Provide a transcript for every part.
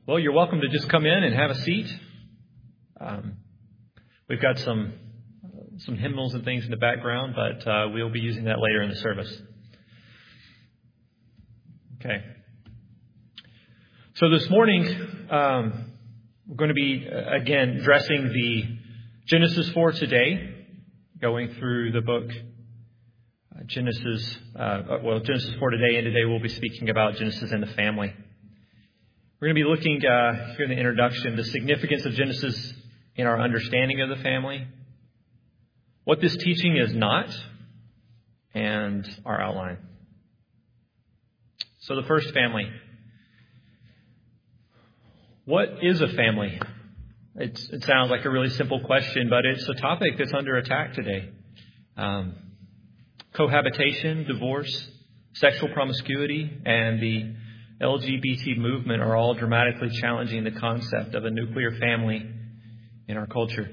Well, you're welcome to just come in and have a seat. We've got some hymnals and things in the background, but we'll be using that later in the service. Okay. So this morning, we're going to be, again, addressing the Genesis for today, going through the book Genesis for today, and today we'll be speaking about Genesis and the family. We're going to be looking here in the introduction, the significance of Genesis in our understanding of the family, what this teaching is not, and our outline. So the first, family. What is a family? It sounds like a really simple question, but it's a topic that's under attack today. Cohabitation, divorce, sexual promiscuity, and the LGBT movement are all dramatically challenging the concept of a nuclear family in our culture.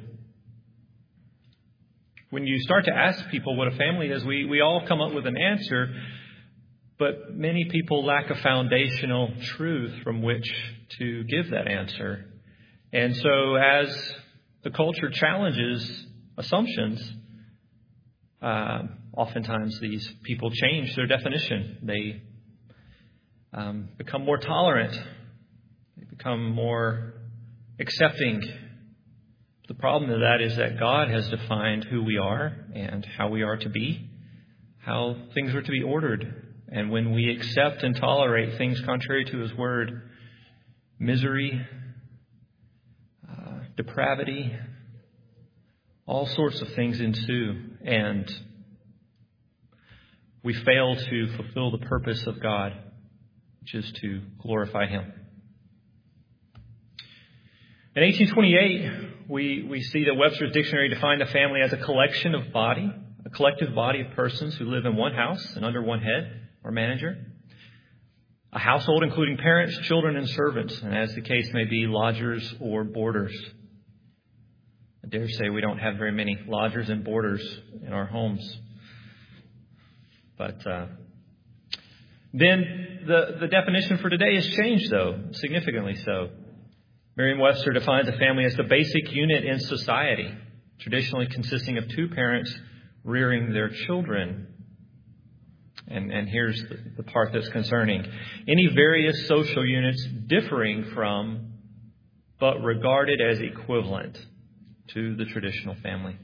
When you start to ask people what a family is, we all come up with an answer, but many people lack a foundational truth from which to give that answer. And so as the culture challenges assumptions, oftentimes these people change their definition. They become more tolerant. They become more accepting. The problem with that is that God has defined who we are and how we are to be, how things are to be ordered. And when we accept and tolerate things contrary to His Word, misery, depravity, all sorts of things ensue, and we fail to fulfill the purpose of God, which is to glorify Him. In 1828, we see that Webster's Dictionary defined a family as a collective body of persons who live in one house and under one head or manager. A household including parents, children, and servants, and as the case may be, lodgers or boarders. I dare say we don't have very many lodgers and boarders in our homes. But then the definition for today has changed, though, significantly so. Merriam-Webster defines a family as the basic unit in society, traditionally consisting of two parents rearing their children. And here's the part that's concerning. Any various social units differing from, but regarded as equivalent to the traditional family.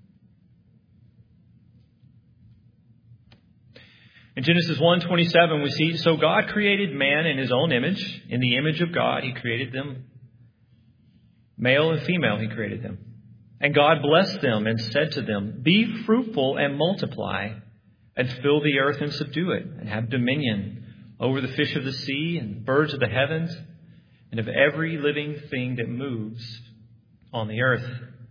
In Genesis 1:27, we see, so God created man in His own image. In the image of God, He created them. Male and female, He created them. And God blessed them and said to them, be fruitful and multiply, and fill the earth and subdue it, and have dominion over the fish of the sea and birds of the heavens, and of every living thing that moves on the earth.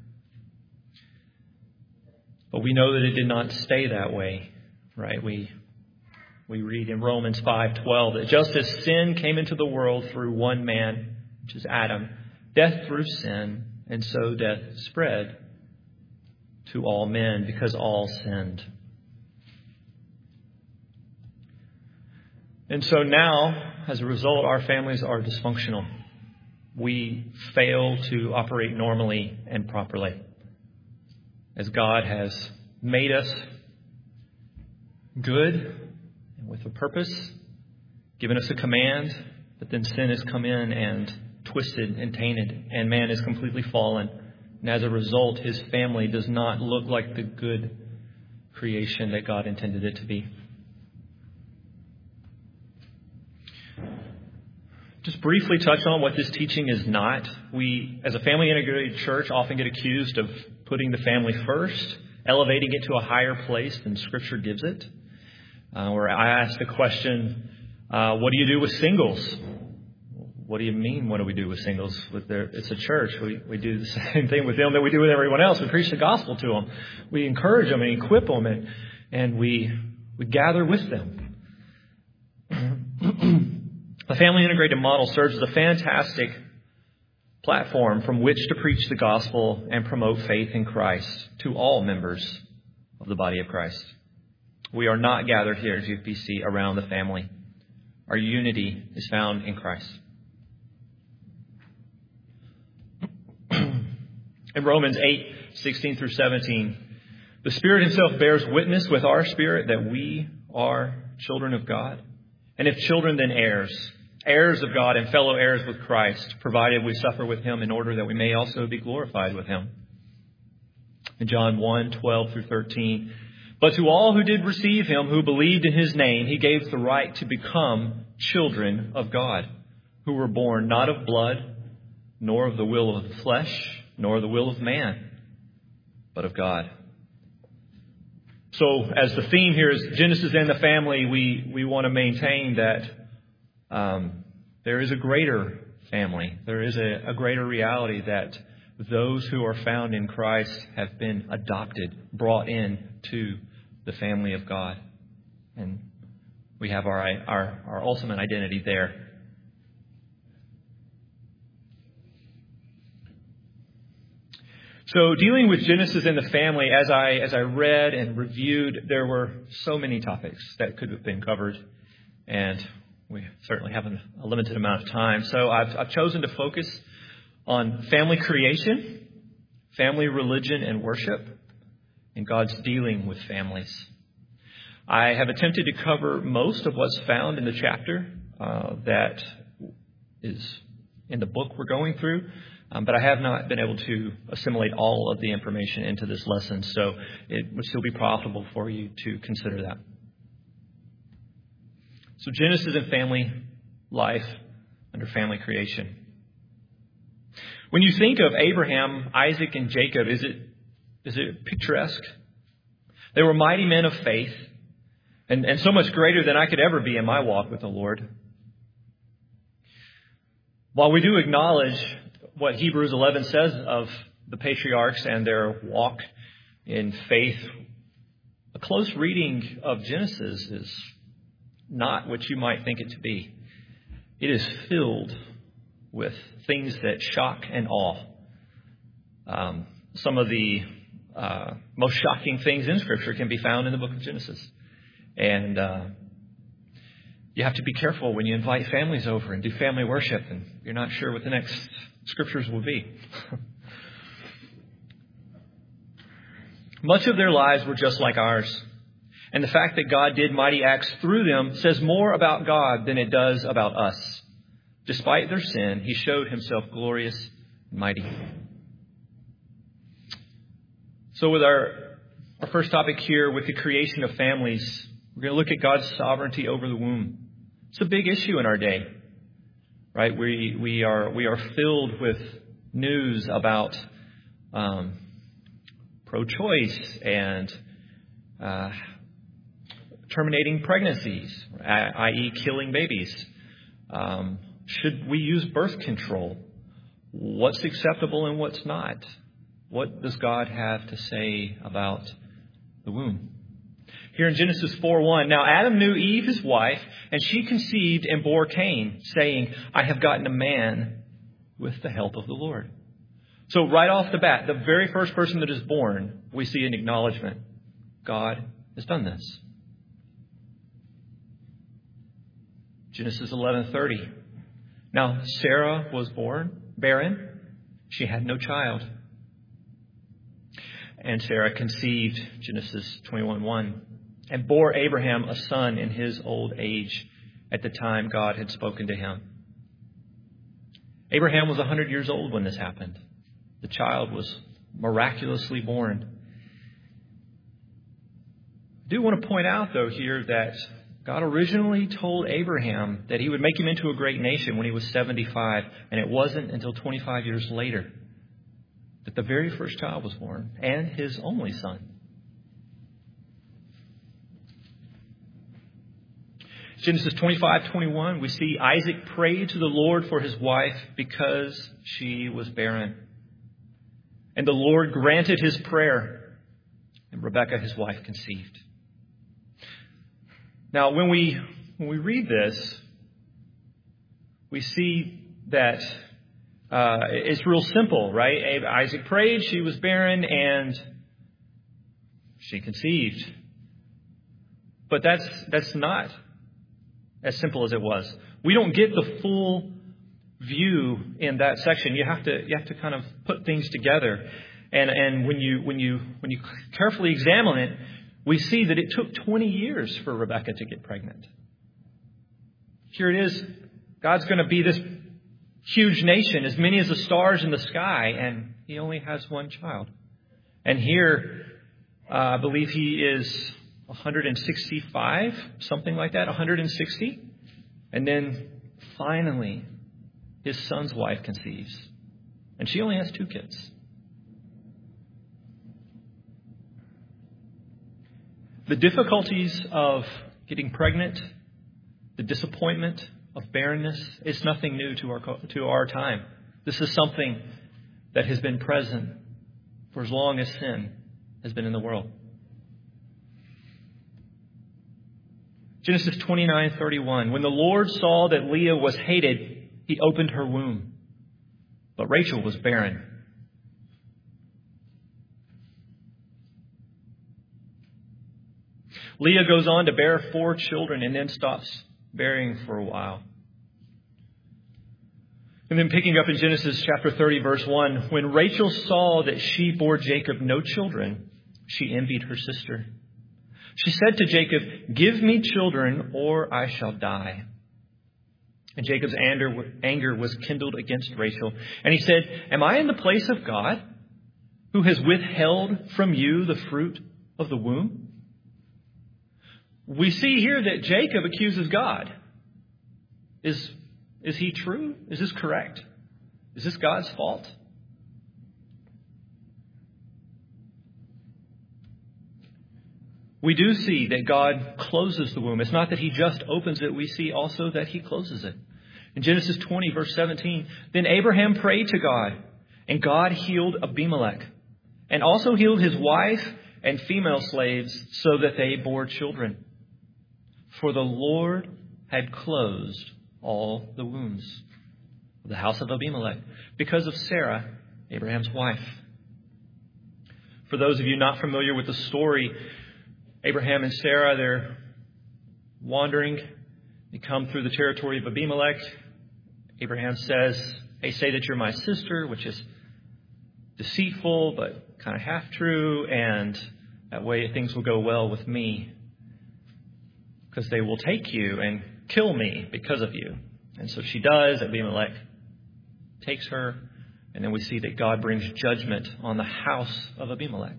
But we know that it did not stay that way, right? We read in Romans 5:12 that just as sin came into the world through one man, which is Adam, death through sin, and so death spread to all men because all sinned. And so now, as a result, our families are dysfunctional. We fail to operate normally and properly. As God has made us good and with a purpose, given us a command, but then sin has come in and twisted and tainted, and man is completely fallen. And as a result, his family does not look like the good creation that God intended it to be. Just briefly touch on what this teaching is not. We, as a family integrated church, often get accused of putting the family first, elevating it to a higher place than Scripture gives it. Where I ask the question, what do you do with singles? What do you mean, what do we do with singles? It's a church. We do the same thing with them that we do with everyone else. We preach the gospel to them. We encourage them and equip them, and we gather with them. The family integrated model serves as a fantastic platform from which to preach the gospel and promote faith in Christ to all members of the body of Christ. We are not gathered here at GFBC around the family. Our unity is found in Christ. In Romans 8:16 through 17, the Spirit Himself bears witness with our spirit that we are children of God. And if children, then heirs, heirs of God and fellow heirs with Christ, provided we suffer with Him in order that we may also be glorified with Him. In John 1:12 through 13, but to all who did receive Him, who believed in His name, He gave the right to become children of God, who were born not of blood, nor of the will of the flesh, nor the will of man, but of God. So as the theme here is Genesis and the family, we want to maintain that there is a greater family. There is a greater reality that those who are found in Christ have been adopted, brought in to the family of God. And we have our ultimate identity there. So dealing with Genesis and the family, as I read and reviewed, there were so many topics that could have been covered, and we certainly have a limited amount of time. So I've chosen to focus on family creation, family religion and worship, and God's dealing with families. I have attempted to cover most of what's found in the chapter that is in the book we're going through. But I have not been able to assimilate all of the information into this lesson, so it would still be profitable for you to consider that. So Genesis and family life under family creation. When you think of Abraham, Isaac, and Jacob, is it picturesque? They were mighty men of faith, and so much greater than I could ever be in my walk with the Lord. While we do acknowledge what Hebrews 11 says of the patriarchs and their walk in faith, a close reading of Genesis is not what you might think it to be. It is filled with things that shock and awe. Some of the most shocking things in Scripture can be found in the book of Genesis. And you have to be careful when you invite families over and do family worship and you're not sure what the next Scriptures will be. Much of their lives were just like ours. And the fact that God did mighty acts through them says more about God than it does about us. Despite their sin, He showed Himself glorious and mighty. So with our first topic here, with the creation of families, we're going to look at God's sovereignty over the womb. It's a big issue in our day. Right, we are filled with news about pro-choice and terminating pregnancies, i.e., killing babies. Should we use birth control? What's acceptable and what's not? What does God have to say about the womb? Here in Genesis 4:1, now Adam knew Eve, his wife, and she conceived and bore Cain, saying, I have gotten a man with the help of the Lord. So right off the bat, the very first person that is born, we see an acknowledgement. God has done this. Genesis 11:30. Now Sarah was barren. She had no child. And Sarah conceived, Genesis 21:1. And bore Abraham a son in his old age at the time God had spoken to him. Abraham was 100 years old when this happened. The child was miraculously born. I do want to point out, though, here that God originally told Abraham that He would make him into a great nation when he was 75, and it wasn't until 25 years later that the very first child was born, and his only son. Genesis 25:21, we see Isaac prayed to the Lord for his wife because she was barren. And the Lord granted his prayer, and Rebekah, his wife, conceived. Now, when we read this, we see that it's real simple, right? Isaac prayed, she was barren, and she conceived. But that's not as simple as it was. We don't get the full view in that section. You have to kind of put things together. And when you carefully examine it, we see that it took 20 years for Rebekah to get pregnant. Here it is. God's going to be this huge nation, as many as the stars in the sky, and he only has one child. And here, I believe he is 165, something like that, 160. And then finally, his son's wife conceives. And she only has 2 kids. The difficulties of getting pregnant, the disappointment of barrenness, is nothing new to our time. This is something that has been present for as long as sin has been in the world. Genesis 29:31. When the Lord saw that Leah was hated, he opened her womb. But Rachel was barren. Leah goes on to bear 4 children and then stops bearing for a while. And then picking up in Genesis chapter 30, verse 1, when Rachel saw that she bore Jacob no children, she envied her sister. She said to Jacob, "Give me children, or I shall die." And Jacob's anger was kindled against Rachel. And he said, "Am I in the place of God, who has withheld from you the fruit of the womb?" We see here that Jacob accuses God. Is he true? Is this correct? Is this God's fault? We do see that God closes the womb. It's not that he just opens it. We see also that he closes it. In Genesis 20, verse 17, then Abraham prayed to God, and God healed Abimelech, and also healed his wife and female slaves, so that they bore children. For the Lord had closed all the wombs of the house of Abimelech because of Sarah, Abraham's wife. For those of you not familiar with the story, Abraham and Sarah, they're wandering. They come through the territory of Abimelech. Abraham says, "They say that you're my sister," which is deceitful, but kind of half true. And that way things will go well with me, because they will take you and kill me because of you. And so she does. Abimelech takes her. And then we see that God brings judgment on the house of Abimelech.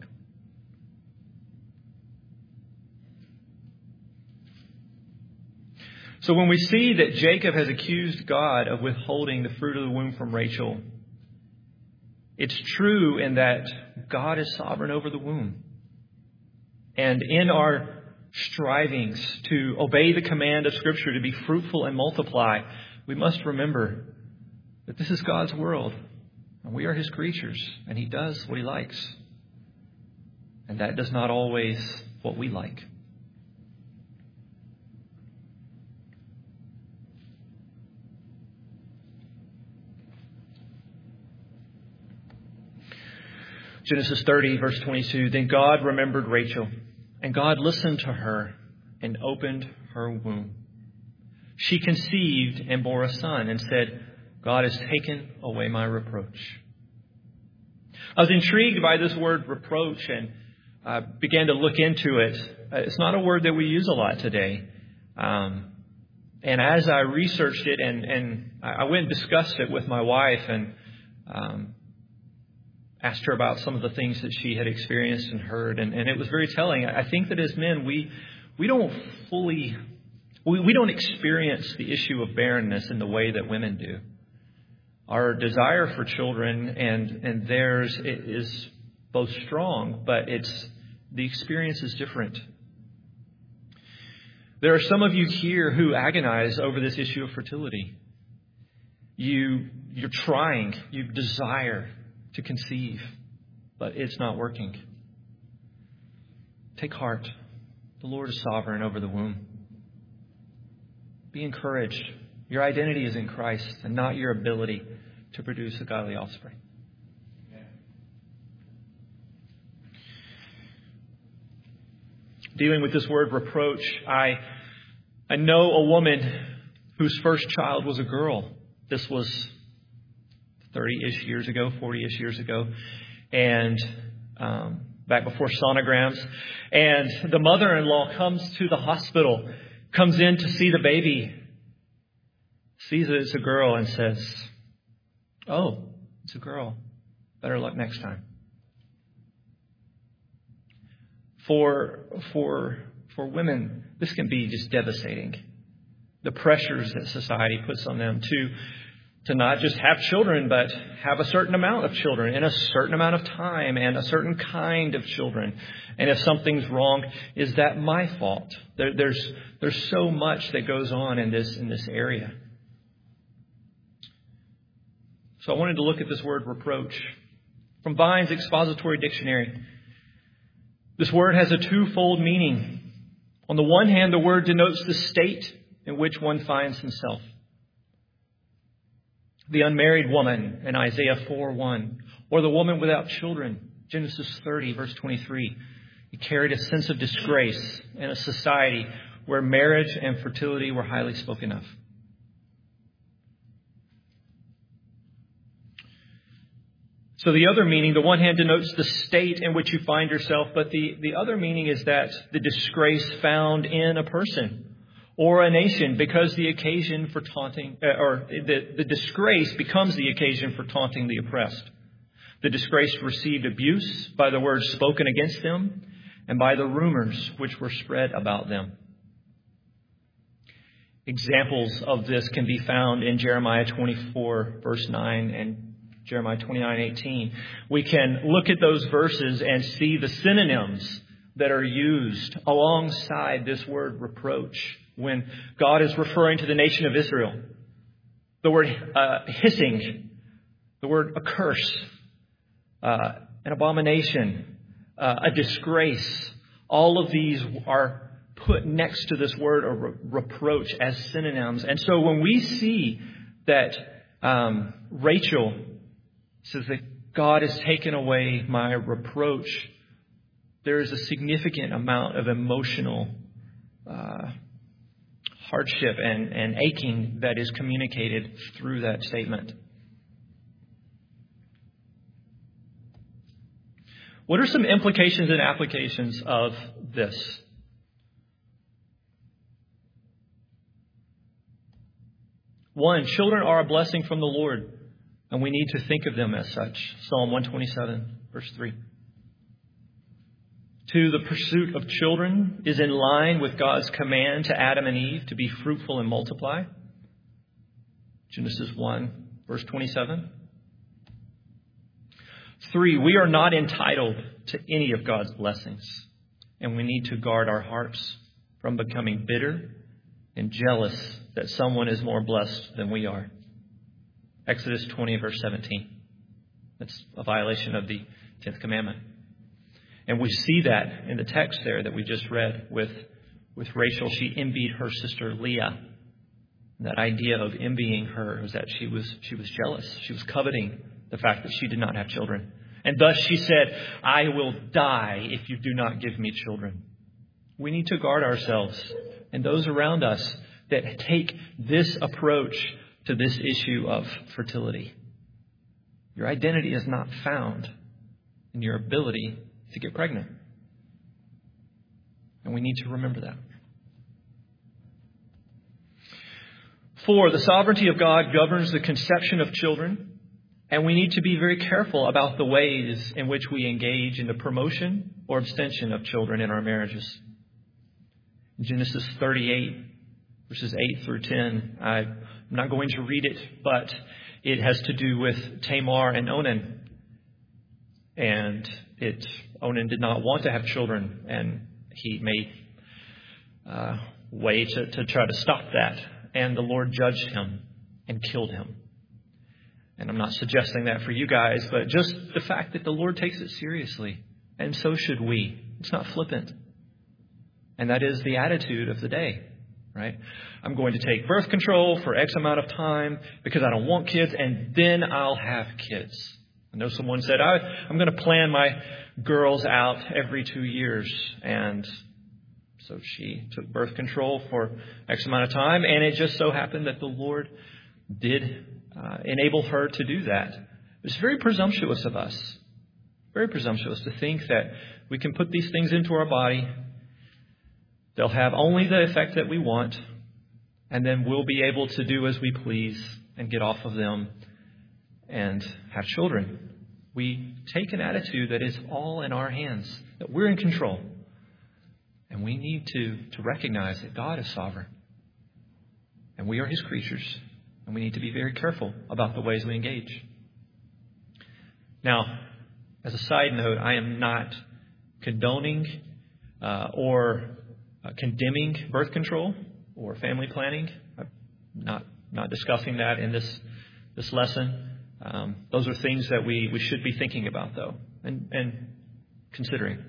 So when we see that Jacob has accused God of withholding the fruit of the womb from Rachel, it's true in that God is sovereign over the womb. And in our strivings to obey the command of Scripture to be fruitful and multiply, we must remember that this is God's world, and we are his creatures, and he does what he likes. And that does not always what we like. Genesis 30, verse 22, then God remembered Rachel, and God listened to her and opened her womb. She conceived and bore a son and said, "God has taken away my reproach." I was intrigued by this word reproach and began to look into it. It's not a word that we use a lot today. And as I researched it and I went and discussed it with my wife and asked her about some of the things that she had experienced and heard. And it was very telling. I think that as men, we don't experience the issue of barrenness in the way that women do. Our desire for children and theirs is both strong, but the experience is different. There are some of you here who agonize over this issue of fertility. You're trying, you desire to conceive, but it's not working. Take heart. The Lord is sovereign over the womb. Be encouraged. Your identity is in Christ and not your ability to produce a godly offspring. Dealing with this word reproach, I know a woman whose first child was a girl. This was 30-ish years ago, 40-ish years ago, and back before sonograms. And the mother-in-law comes to the hospital, comes in to see the baby, sees that it's a girl, and says, "Oh, it's a girl. Better luck next time." For women, this can be just devastating. The pressures that society puts on them to not just have children, but have a certain amount of children in a certain amount of time and a certain kind of children. And if something's wrong, is that my fault? There's so much that goes on in this area. So I wanted to look at this word reproach from Vine's Expository Dictionary. This word has a twofold meaning. On the one hand, the word denotes the state in which one finds himself. The unmarried woman in Isaiah 4:1, or the woman without children, Genesis 30, verse 23. He carried a sense of disgrace in a society where marriage and fertility were highly spoken of. So the other meaning, the one hand denotes the state in which you find yourself, but the other meaning is that the disgrace found in a person or a nation because the occasion for taunting, or the disgrace becomes the occasion for taunting the oppressed. The disgraced received abuse by the words spoken against them and by the rumors which were spread about them. Examples of this can be found in Jeremiah 24, verse 9 and Jeremiah 29:18. We can look at those verses and see the synonyms that are used alongside this word reproach when God is referring to the nation of Israel. The word hissing, the word a curse, an abomination, a disgrace. All of these are put next to this word or reproach as synonyms. And so when we see that Rachel says that God has taken away my reproach, there is a significant amount of emotional hardship and aching that is communicated through that statement. What are some implications and applications of this? One, children are a blessing from the Lord, and we need to think of them as such. Psalm 127, verse 3. 2, the pursuit of children is in line with God's command to Adam and Eve to be fruitful and multiply. Genesis 1, verse 27. 3, we are not entitled to any of God's blessings, and we need to guard our hearts from becoming bitter and jealous that someone is more blessed than we are. Exodus 20, verse 17. That's a violation of the 10th commandment. And we see that in the text there that we just read with Rachel. She envied her sister Leah. And that idea of envying her was that she was jealous. She was coveting the fact that she did not have children. And thus she said, "I will die if you do not give me children." We need to guard ourselves and those around us that take this approach to this issue of fertility. Your identity is not found in your ability to get pregnant. And we need to remember that. 4, the sovereignty of God governs the conception of children, and we need to be very careful about the ways in which we engage in the promotion or abstention of children in our marriages. In Genesis 38, verses 8 through 10, I'm not going to read it, but it has to do with Tamar and Onan. And Onan did not want to have children, and he made way to try to stop that. And the Lord judged him and killed him. And I'm not suggesting that for you guys, but just the fact that the Lord takes it seriously, and so should we. It's not flippant. And that is the attitude of the day, right? I'm going to take birth control for X amount of time because I don't want kids, and then I'll have kids. I know someone said, I'm going to plan my girls out every 2 years. And so she took birth control for X amount of time. And it just so happened that the Lord did enable her to do that. It's very presumptuous of us, very presumptuous to think that we can put these things into our body. They'll have only the effect that we want, and then we'll be able to do as we please and get off of them and have children. We take an attitude that it's all in our hands, that we're in control. And we need to recognize that God is sovereign. And we are His creatures. And we need to be very careful about the ways we engage. Now, as a side note, I am not condoning or condemning birth control or family planning. I'm not discussing that in this lesson. Those are things that we should be thinking about, though, and considering.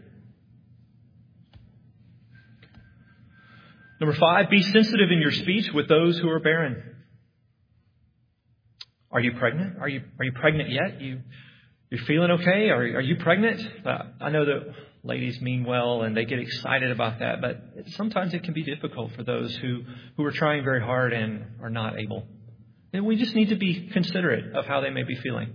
Number 5, be sensitive in your speech with those who are barren. Are you pregnant? Are you pregnant yet? You're feeling okay? Are you pregnant? I know that ladies mean well and they get excited about that, but sometimes it can be difficult for those who are trying very hard and are not able. And we just need to be considerate of how they may be feeling.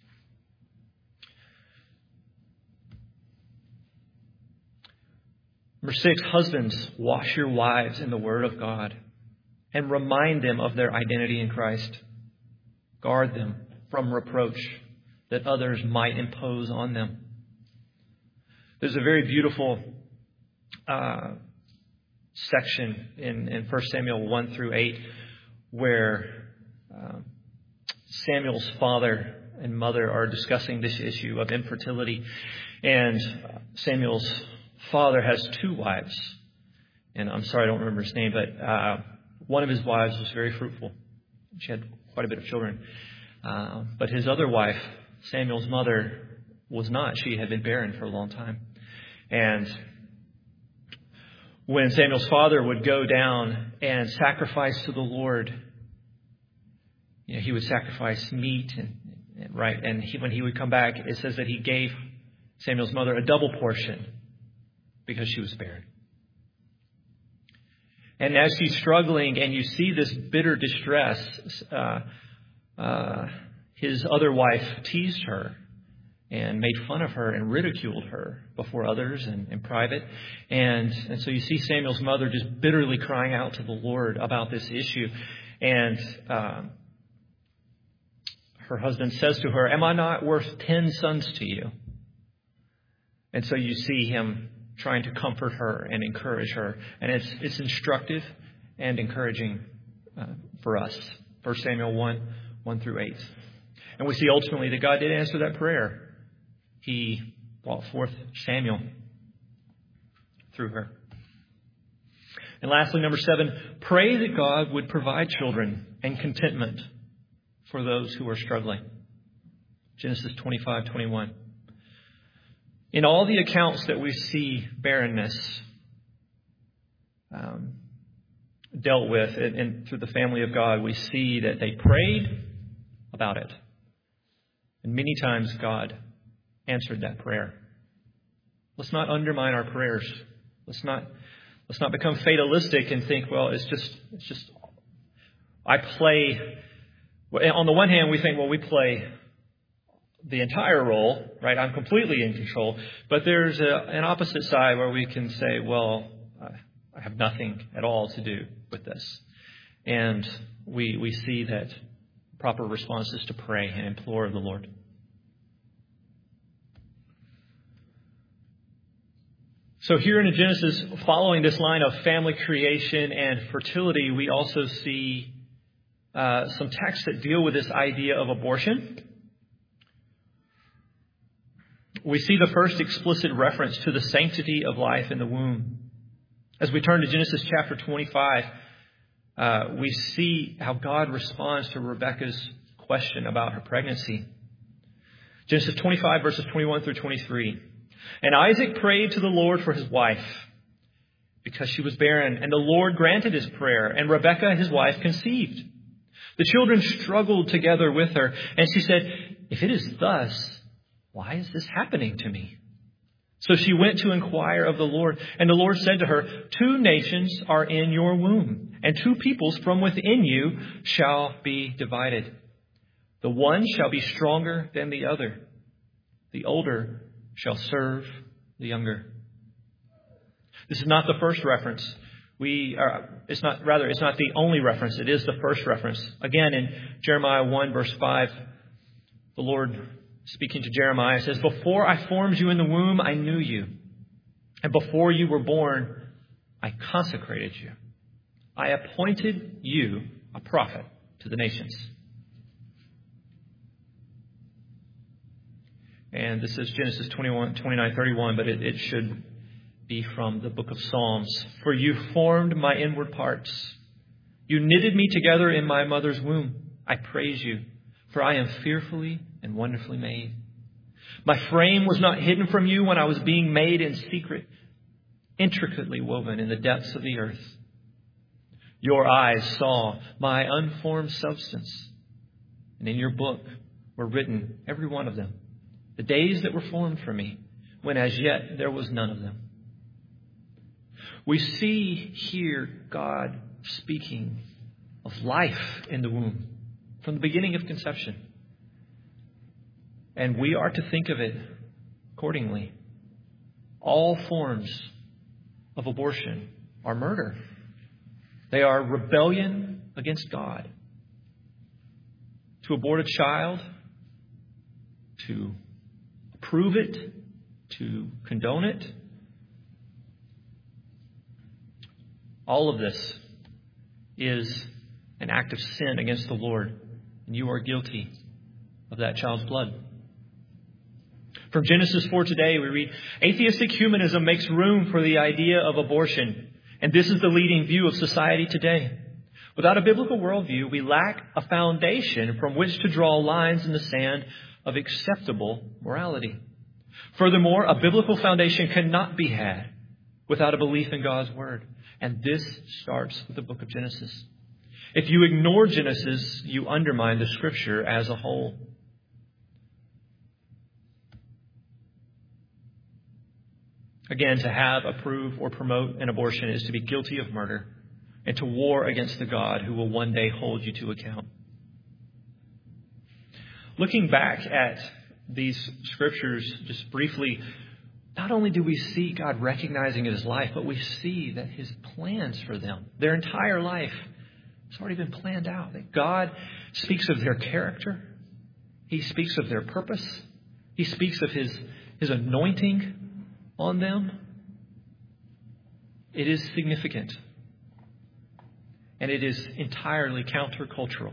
Number 6, husbands, wash your wives in the Word of God and remind them of their identity in Christ. Guard them from reproach that others might impose on them. There's a very beautiful section in 1 Samuel 1 through 8 where Samuel's father and mother are discussing this issue of infertility. And Samuel's father has 2 wives. And I'm sorry, I don't remember his name, but one of his wives was very fruitful. She had quite a bit of children. But his other wife, Samuel's mother, was not. She had been barren for a long time. And when Samuel's father would go down and sacrifice to the Lord, he would sacrifice meat and when he would come back, it says that he gave Samuel's mother a double portion because she was barren. And as she's struggling and you see this bitter distress, his other wife teased her and made fun of her and ridiculed her before others and in private. And so you see Samuel's mother just bitterly crying out to the Lord about this issue. And her husband says to her, "Am I not worth 10 sons to you?" And so you see him trying to comfort her and encourage her. And it's instructive and encouraging for us. 1 Samuel 1 through 8. And we see ultimately that God did answer that prayer. He brought forth Samuel through her. And lastly, number 7, pray that God would provide children and contentment for those who are struggling. Genesis 25:21. In all the accounts that we see barrenness dealt with and through the family of God, we see that they prayed about it. And many times God answered that prayer. Let's not undermine our prayers. Let's not become fatalistic and think, well, it's just I play. On the one hand, we think, well, we play the entire role, right? I'm completely in control. But there's an opposite side where we can say, well, I have nothing at all to do with this. And we see that proper response is to pray and implore the Lord. So here in Genesis, following this line of family creation and fertility, we also see some texts that deal with this idea of abortion. We see the first explicit reference to the sanctity of life in the womb. As we turn to Genesis chapter 25, we see how God responds to Rebekah's question about her pregnancy. Genesis 25, verses 21 through 23. And Isaac prayed to the Lord for his wife, because she was barren, and the Lord granted his prayer, and Rebekah, his wife, conceived. The children struggled together with her, and she said, "If it is thus, why is this happening to me?" So she went to inquire of the Lord, and the Lord said to her, 2 nations are in your womb, and 2 peoples from within you shall be divided. The one shall be stronger than the other. The older shall serve the younger. This is not the first reference. It's not the only reference. It is the first reference. Again, in Jeremiah 1, verse 5, the Lord, speaking to Jeremiah, says, "Before I formed you in the womb, I knew you. And before you were born, I consecrated you. I appointed you a prophet to the nations." And this is Genesis 29:31, but it should be from the book of Psalms. "For you formed my inward parts. You knitted me together in my mother's womb. I praise you, for I am fearfully and wonderfully made. My frame was not hidden from you when I was being made in secret, intricately woven in the depths of the earth. Your eyes saw my unformed substance, and in your book were written, every one of them, the days that were formed for me, when as yet there was none of them." We see here God speaking of life in the womb from the beginning of conception. And we are to think of it accordingly. All forms of abortion are murder. They are rebellion against God. To abort a child, to approve it, to condone it, all of this is an act of sin against the Lord, and you are guilty of that child's blood. From Genesis 4 today, we read, "Atheistic humanism makes room for the idea of abortion, and this is the leading view of society today. Without a biblical worldview, we lack a foundation from which to draw lines in the sand of acceptable morality. Furthermore, a biblical foundation cannot be had without a belief in God's Word. And this starts with the book of Genesis. If you ignore Genesis, you undermine the Scripture as a whole." Again, to have, approve, or promote an abortion is to be guilty of murder and to war against the God who will one day hold you to account. Looking back at these scriptures just briefly, not only do we see God recognizing His life, but we see that His plans for them, their entire life, has already been planned out. That God speaks of their character. He speaks of their purpose. He speaks of His anointing on them. It is significant. And it is entirely countercultural.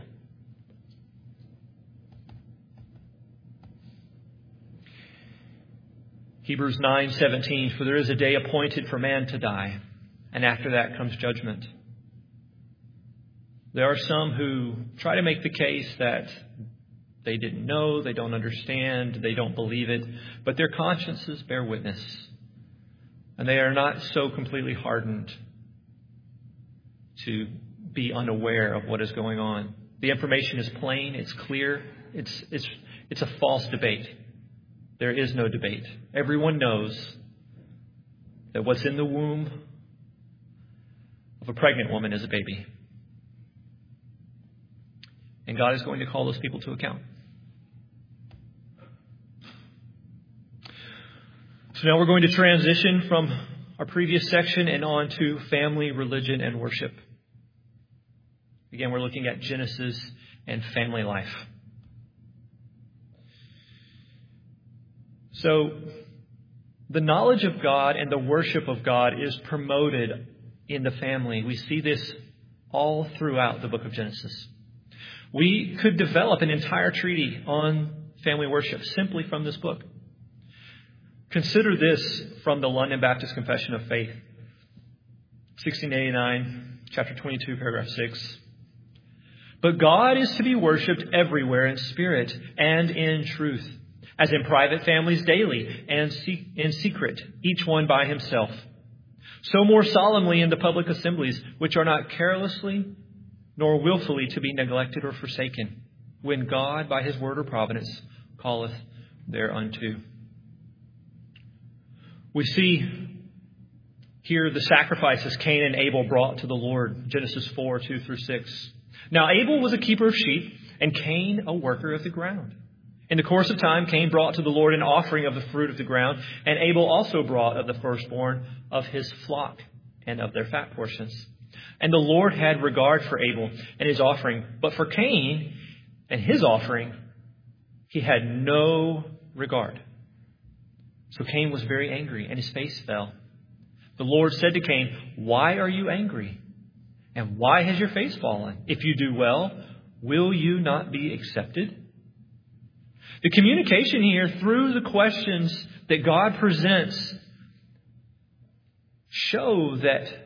Hebrews 9:17, "For there is a day appointed for man to die, and after that comes judgment." There are some who try to make the case that they didn't know, they don't understand, they don't believe it, but their consciences bear witness. And they are not so completely hardened to be unaware of what is going on. The information is plain, it's clear, it's a false debate. There is no debate. Everyone knows that what's in the womb of a pregnant woman is a baby. And God is going to call those people to account. So now we're going to transition from our previous section and on to family, religion, and worship. Again, we're looking at Genesis and family life. So, the knowledge of God and the worship of God is promoted in the family. We see this all throughout the book of Genesis. We could develop an entire treatise on family worship simply from this book. Consider this from the London Baptist Confession of Faith, 1689, chapter 22, paragraph 6. "But God is to be worshipped everywhere in spirit and in truth, as in private families daily and in secret, each one by himself. So more solemnly in the public assemblies, which are not carelessly nor willfully to be neglected or forsaken, when God by His word or providence calleth thereunto." We see here the sacrifices Cain and Abel brought to the Lord, Genesis 4, 2 through 6. "Now Abel was a keeper of sheep, and Cain a worker of the ground. In the course of time, Cain brought to the Lord an offering of the fruit of the ground, and Abel also brought of the firstborn of his flock and of their fat portions. And the Lord had regard for Abel and his offering, but for Cain and his offering, he had no regard. So Cain was very angry, and his face fell. The Lord said to Cain, "Why are you angry? And why has your face fallen? If you do well, will you not be accepted?" The communication here through the questions that God presents show that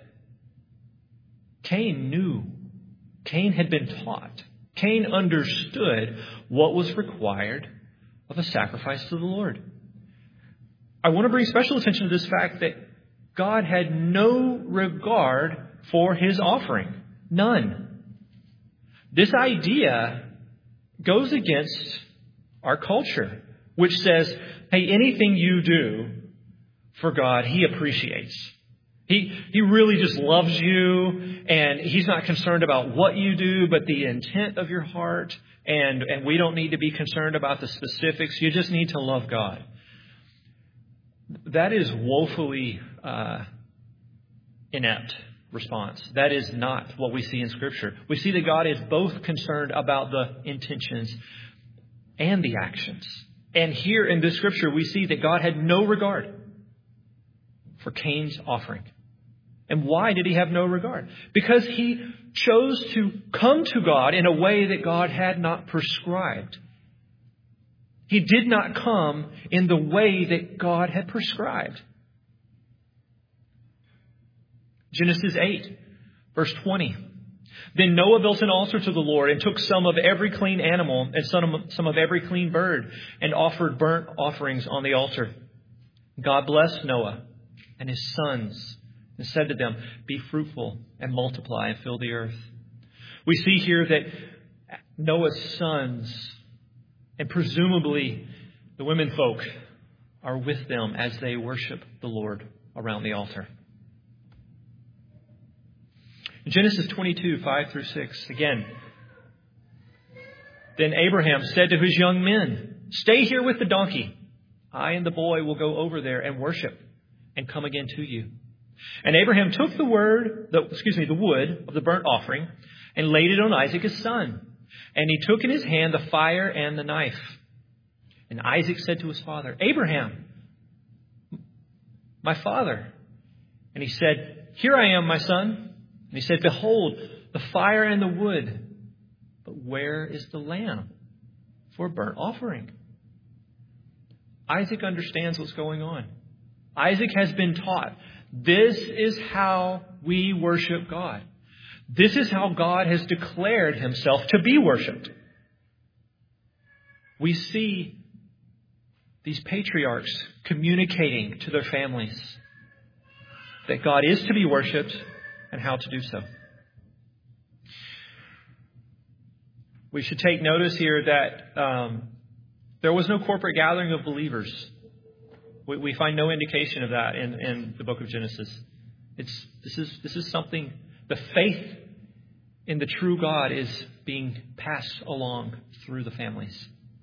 Cain knew. Cain had been taught. Cain understood what was required of a sacrifice to the Lord. I want to bring special attention to this fact that God had no regard for his offering. None. This idea goes against our culture, which says, hey, anything you do for God, he appreciates. He really just loves you, and he's not concerned about what you do, but the intent of your heart. And we don't need to be concerned about the specifics. You just need to love God. That is woefully inept response. That is not what we see in Scripture. We see that God is both concerned about the intentions and the actions. And here in this Scripture, we see that God had no regard for Cain's offering. And why did he have no regard? Because he chose to come to God in a way that God had not prescribed. He did not come in the way that God had prescribed. Genesis 8, verse 20. Then Noah built an altar to the Lord and took some of every clean animal and some of every clean bird and offered burnt offerings on the altar. God blessed Noah and his sons and said to them, "Be fruitful and multiply and fill the earth." We see here that Noah's sons and presumably the women folk are with them as they worship the Lord around the altar. In Genesis 22, 5 through 6, again. Then Abraham said to his young men, "Stay here with the donkey. I and the boy will go over there and worship and come again to you." And Abraham took the wood of the burnt offering and laid it on Isaac his son. And he took in his hand the fire and the knife. And Isaac said to his father, "Abraham, my father." And he said, "Here I am, my son." And he said, "Behold, the fire and the wood, but where is the lamb for a burnt offering?" Isaac understands what's going on. Isaac has been taught, this is how we worship God. This is how God has declared himself to be worshipped. We see these patriarchs communicating to their families that God is to be worshipped and how to do so. We should take notice here that there was no corporate gathering of believers. We find no indication of that in the book of Genesis. This is something, the faith in the true God is being passed along through the families.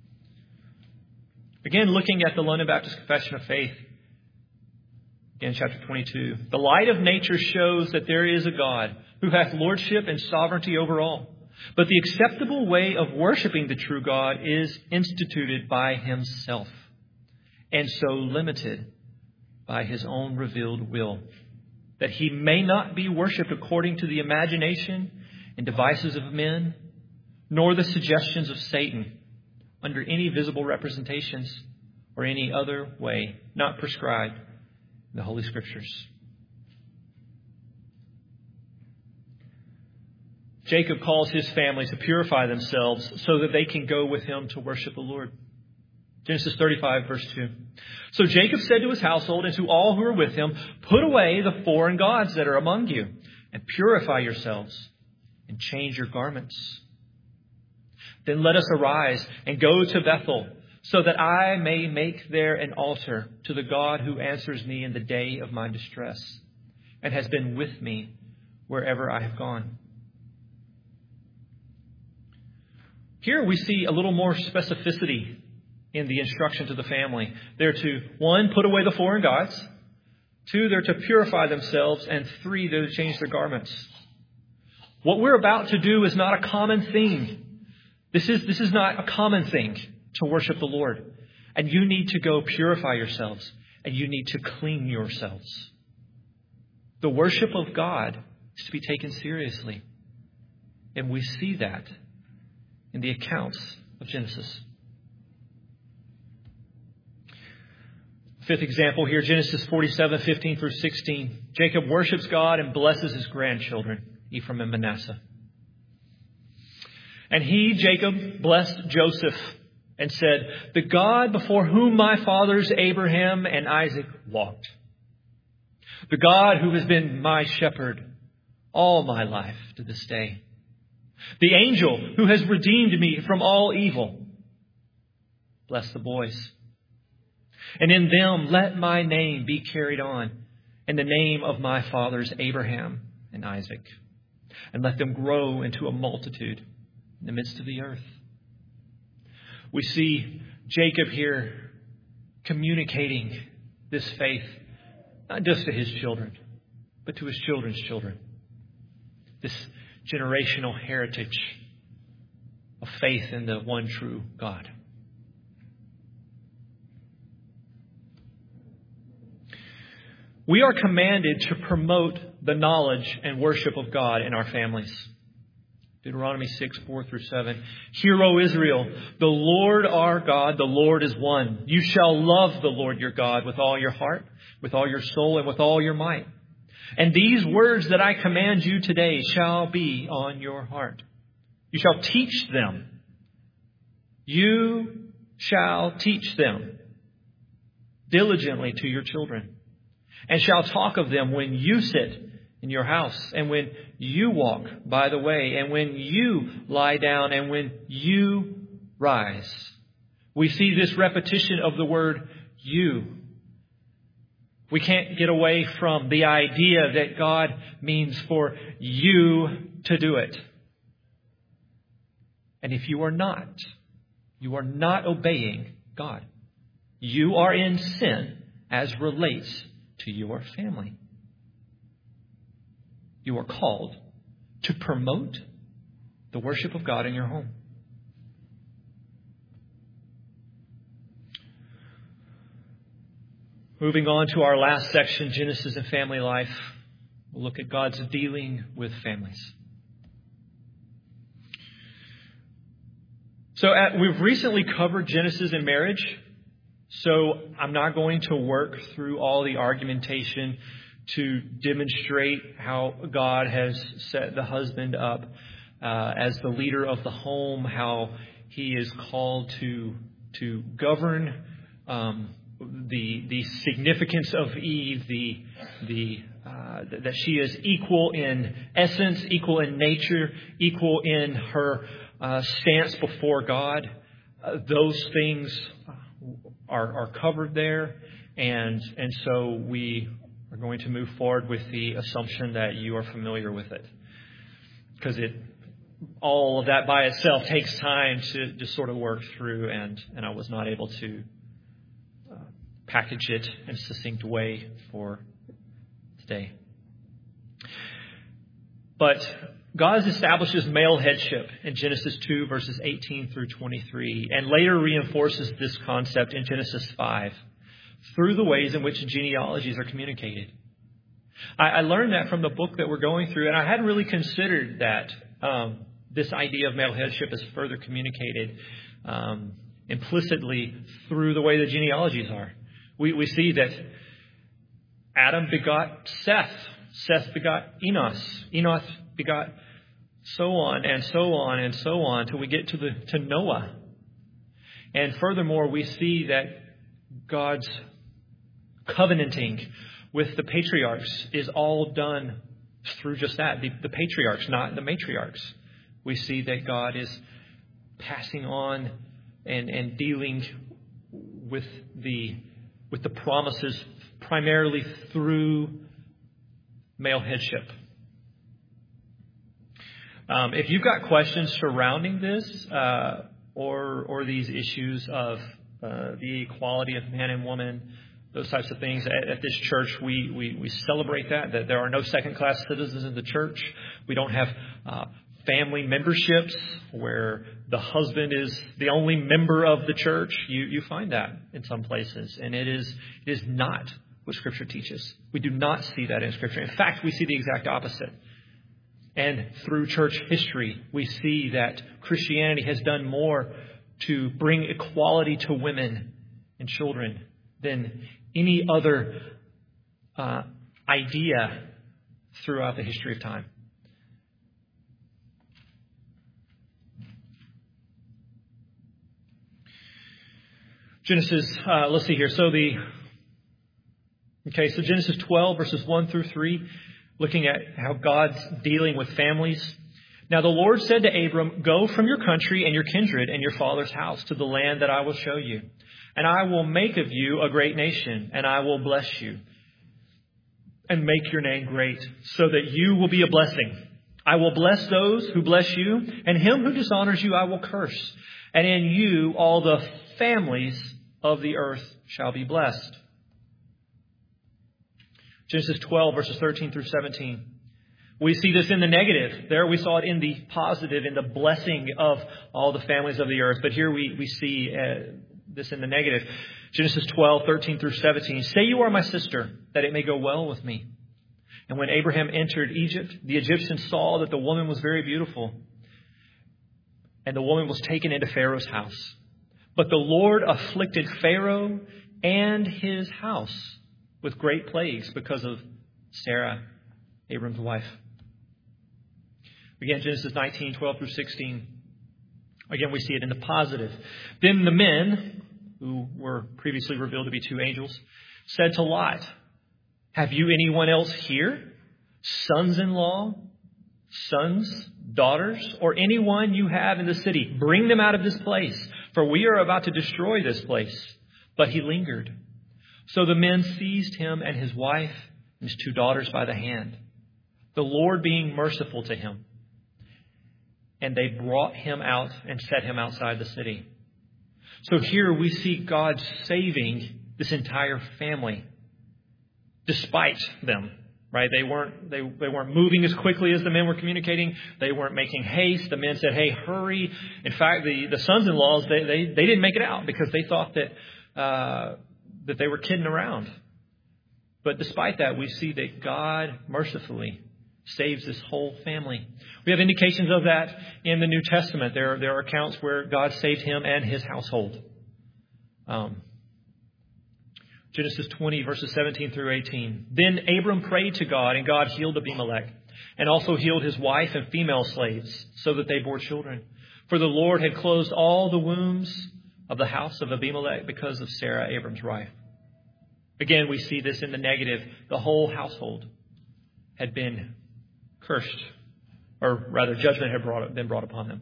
Again, looking at the London Baptist Confession of Faith, again, chapter 22. The light of nature shows that there is a God who hath lordship and sovereignty over all. But the acceptable way of worshiping the true God is instituted by himself, and so limited by his own revealed will, that he may not be worshipped according to the imagination and devices of men, nor the suggestions of Satan, under any visible representations or any other way not prescribed in the Holy Scriptures. Jacob calls his family to purify themselves so that they can go with him to worship the Lord. Genesis 35, verse 2. So Jacob said to his household and to all who are with him, "Put away the foreign gods that are among you, and purify yourselves, and change your garments. Then let us arise and go to Bethel, so that I may make there an altar to the God who answers me in the day of my distress, and has been with me wherever I have gone." Here we see a little more specificity in the instruction to the family. They're to, 1, put away the foreign gods. 2, they're to purify themselves. And 3, they're to change their garments. What we're about to do is not a common thing. This is not a common thing to worship the Lord. And you need to go purify yourselves. And you need to clean yourselves. The worship of God is to be taken seriously. And we see that in the accounts of Genesis. 5th example here, Genesis 47:15 through 16. Jacob worships God and blesses his grandchildren, Ephraim and Manasseh. And he, Jacob, blessed Joseph and said, "The God before whom my fathers Abraham and Isaac walked, the God who has been my shepherd all my life to this day, the angel who has redeemed me from all evil, bless the boys. And in them let my name be carried on, and the name of my fathers Abraham and Isaac. And let them grow into a multitude in the midst of the earth." We see Jacob here communicating this faith, not just to his children, but to his children's children. This generational heritage of faith in the one true God. We are commanded to promote the knowledge and worship of God in our families. Deuteronomy 6:4 through 7. "Hear, O Israel, the Lord our God, the Lord is one. You shall love the Lord your God with all your heart, with all your soul, and with all your might. And these words that I command you today shall be on your heart. You shall teach them. You shall teach them diligently to your children, and shall talk of them when you sit in your house, and when you walk by the way, and when you lie down, and when you rise." We see this repetition of the word "you." We can't get away from the idea that God means for you to do it. And if you are not obeying God. You are in sin as relates to your family. You are called to promote the worship of God in your home. Moving on to our last section, Genesis and family life. We'll look at God's dealing with families. So we've recently covered Genesis and marriage. So I'm not going to work through all the argumentation to demonstrate how God has set the husband up as the leader of the home, how he is called to govern, the significance of Eve, that she is equal in essence, equal in nature, equal in her stance before God. Those things are covered there, and so we are going to move forward with the assumption that you are familiar with it, because all of that by itself takes time to just sort of work through, and I was not able to package it in a succinct way for today. But God establishes male headship in Genesis 2, verses 18 through 23, and later reinforces this concept in Genesis 5 through the ways in which genealogies are communicated. I learned that from the book that we're going through, and I hadn't really considered that this idea of male headship is further communicated implicitly through the way the genealogies are. We see that Adam begot Seth. Seth begot Enos. Enos begot so on and so on and so on till we get to Noah. And furthermore, we see that God's covenanting with the patriarchs is all done through just that, the patriarchs, not the matriarchs. We see that God is passing on and dealing with the promises primarily through male headship. If you've got questions surrounding this or these issues of the equality of man and woman, those types of things, at this church we celebrate that there are no second-class citizens in the church. We don't have family memberships where the husband is the only member of the church. You find that in some places, and it is not what Scripture teaches. We do not see that in Scripture. In fact, we see the exact opposite. And through church history, we see that Christianity has done more to bring equality to women and children than any other idea throughout the history of time. Genesis, let's see here. So Genesis 12, verses 1 through 3, looking at how God's dealing with families. Now the Lord said to Abram, "Go from your country and your kindred and your father's house to the land that I will show you. And I will make of you a great nation, and I will bless you and make your name great, so that you will be a blessing. I will bless those who bless you, and him who dishonors you I will curse. And in you all the families of the earth shall be blessed." Genesis 12, verses 13 through 17. We see this in the negative. There we saw it in the positive, in the blessing of all the families of the earth. But here we see this in the negative. Genesis 12, 13 through 17. "Say you are my sister, that it may go well with me. And when Abraham entered Egypt, the Egyptians saw that the woman was very beautiful. And the woman was taken into Pharaoh's house. But the Lord afflicted Pharaoh and his house with great plagues because of Sarah, Abram's wife." Again, Genesis 19, 12 through 16. Again, we see it in the positive. "Then the men," who were previously revealed to be two angels, "said to Lot, 'Have you anyone else here? Sons-in-law, sons, daughters, or anyone you have in the city? Bring them out of this place, for we are about to destroy this place.' But he lingered. So the men seized him and his wife and his two daughters by the hand, the Lord being merciful to him. And they brought him out and set him outside the city." So here we see God saving this entire family despite them. Right? They weren't moving as quickly as the men were communicating. They weren't making haste. The men said, "Hey, hurry." In fact, the sons-in-laws, they didn't make it out because they thought that they were kidding around. But despite that, we see that God mercifully saves this whole family. We have indications of that in the New Testament. There are accounts where God saved him and his household. Genesis 20, verses 17 through 18. "Then Abram prayed to God, and God healed Abimelech, and also healed his wife and female slaves, so that they bore children. For the Lord had closed all the wombs of the house of Abimelech because of Sarah, Abram's wife." Again, we see this in the negative. The whole household had been cursed, or rather, judgment had been brought upon them.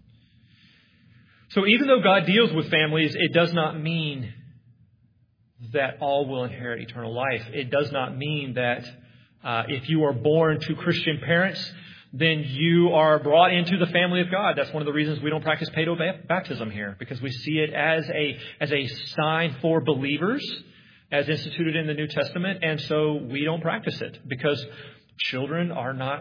So even though God deals with families, it does not mean that all will inherit eternal life. It does not mean that if you are born to Christian parents, then you are brought into the family of God. That's one of the reasons we don't practice paedo-baptism here, because we see it as a sign for believers, as instituted in the New Testament, and so we don't practice it because children are not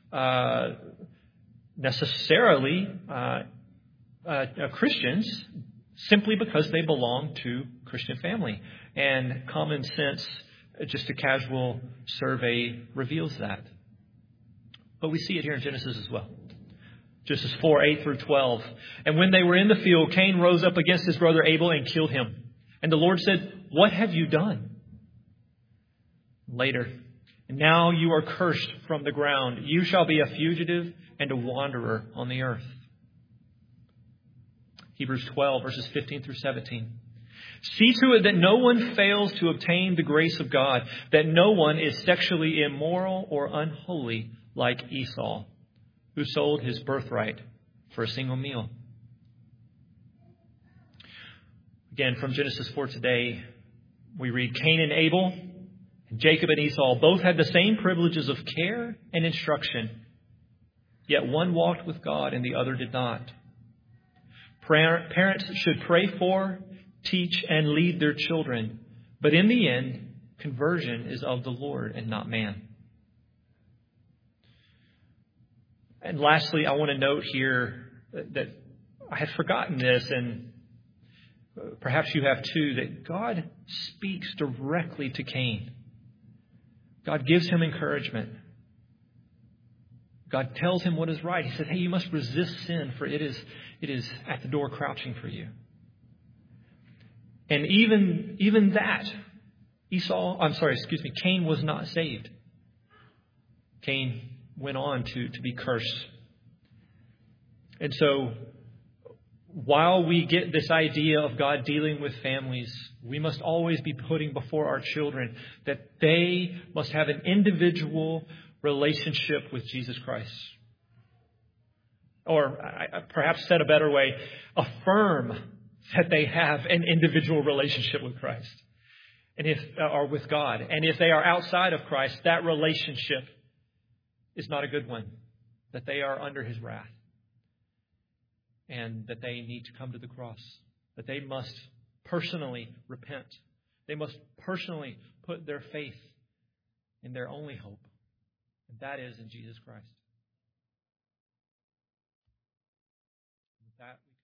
necessarily Christians simply because they belong to Christian family. And common sense, just a casual survey, reveals that. But we see it here in Genesis as well. Genesis 4, 8 through 12. "And when they were in the field, Cain rose up against his brother Abel and killed him. And the Lord said, 'What have you done?' Later, 'Now you are cursed from the ground. You shall be a fugitive and a wanderer on the earth.'" Hebrews 12, verses 15 through 17. "See to it that no one fails to obtain the grace of God, that no one is sexually immoral or unholy like Esau, who sold his birthright for a single meal." Again, from Genesis 4 today, we read, "Cain and Abel, Jacob and Esau both had the same privileges of care and instruction. Yet one walked with God and the other did not. Parents should pray for, teach, and lead their children. But in the end, conversion is of the Lord and not man. And lastly, I want to note here that I had forgotten this, and perhaps you have too, that God speaks directly to Cain. God gives him encouragement. God tells him what is right. He said, hey, you must resist sin, for it is at the door crouching for you. And even that, Cain was not saved. Cain went on to be cursed. And so, while we get this idea of God dealing with families, we must always be putting before our children that they must have an individual relationship with Jesus Christ. Or perhaps said a better way, affirm that they have an individual relationship with Christ or with God. And if they are outside of Christ, that relationship is not a good one, that they are under His wrath, and that they need to come to the cross, that they must personally repent. They must personally put their faith in their only hope, and that is in Jesus Christ. With that,